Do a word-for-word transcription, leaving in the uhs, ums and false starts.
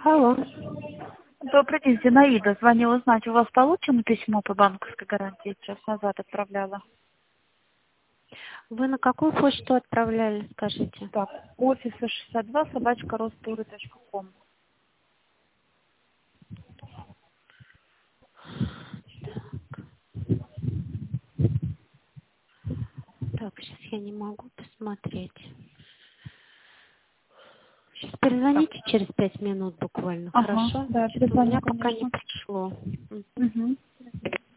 Алло. Добрый день, Зинаида. Звонила узнать, у вас получено письмо по банковской гарантии? Час назад отправляла. Вы на какую почту отправляли, скажите? Так, офиса шестьдесят два собачка ростуры точка ком. Так, сейчас я не могу посмотреть. Сейчас перезвоните через пять минут буквально, Ага, хорошо? да, Что-то у перезвоню, меня пока не конечно. пришло. Мгм. Угу.